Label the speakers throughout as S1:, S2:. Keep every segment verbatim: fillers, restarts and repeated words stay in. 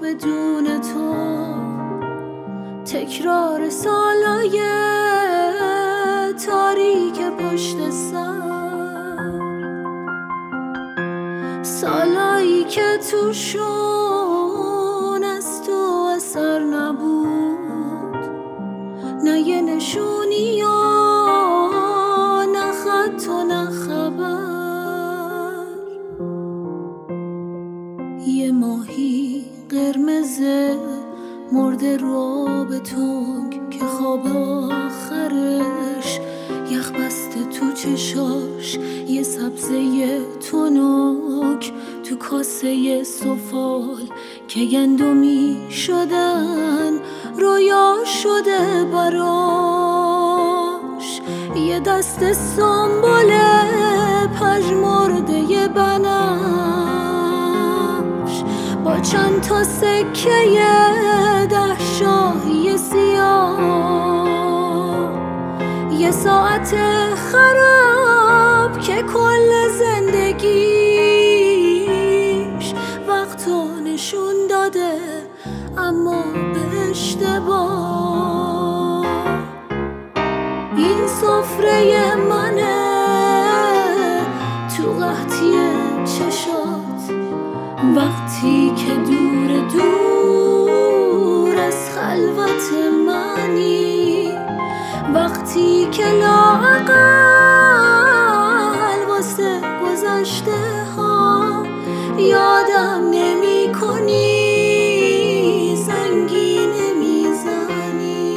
S1: بدون تو، تکرار سالای تاریک پشت سر، سالایی که توشون از تو اثر نبود، نه یه نشونی یا نه خط و نه خبر. یه ماهی قرمز مرده رو آب تنگ که خواب آخرش یخ بسته تو چشاش، یه سبزه تنک تو کاسه سفال که گندمی شدن رویا شده براش، یه دست سنبل پژمرده بنفش با چند تا سکه ده شاهی سیاه، یه ساعت خراب که کل زندگیش وقتو نشون داده اما به اشتباه. این سفره منه تو قحطی چشات، وقتی که دور دور از خلوت منی، وقتی که لااقل واسه گذشته ها یادم نمی کنی، زنگی نمی زنی.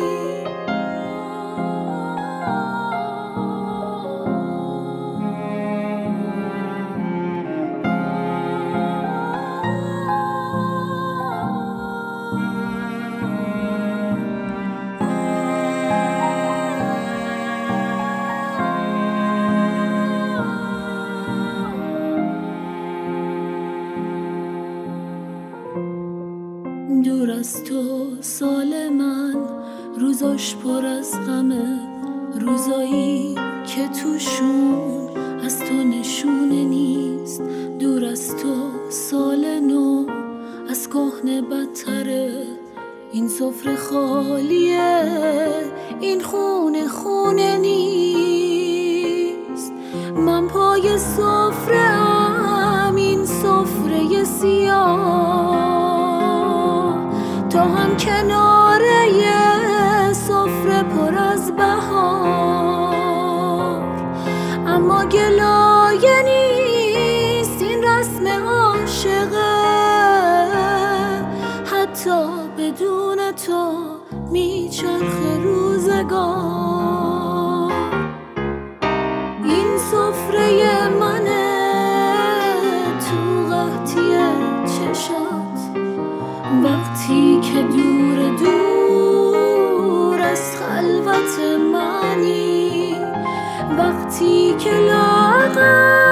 S1: دور از تو سال من روزاش پر از غمه، روزایی که توشون از تو نشونه نیست. دور از تو سال نو از کهنه بدتره، این سفره خالیه، این خونه خونه نیست. من پای سفره ام، این سفره سیاه، تو هم کناره یه سفره پر از بهار، اما گلایه نیست این رسم عاشقه، حتی بدون تو میچرخه روزگار. این سفره منه تو قحطی چشات، وقتی که دور دور از خلوت منی، وقتی که لااقل